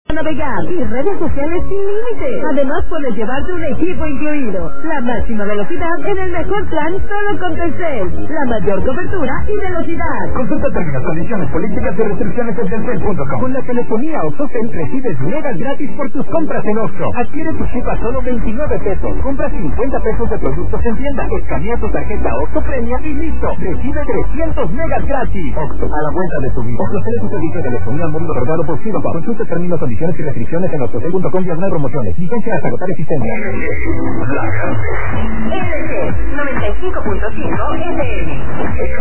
navegar y redes sociales sin límite. Además puedes llevarte un equipo incluido. La máxima velocidad en el mejor plan solo con Telcel. La mayor cobertura y velocidad. Consulta términos, condiciones, políticas y restricciones en Telcel.com. Con la telefonía OXXO recibes megas gratis por tus compras en OXXO. Adquiere tu chip a solo 29 pesos. Compra 50 pesos de productos en tienda. Escanea tu tarjeta OXXO Premia y listo. Recibe 300 megas gratis. OXXO, a la vuelta de tu vida. OXXO es tu servicio de telefonía móvil otorgado por Fidopa. Consulta términos, condiciones y restricciones en oxxo.com/promociones. Licencia hasta agotar existencia. LG 95.5 FM.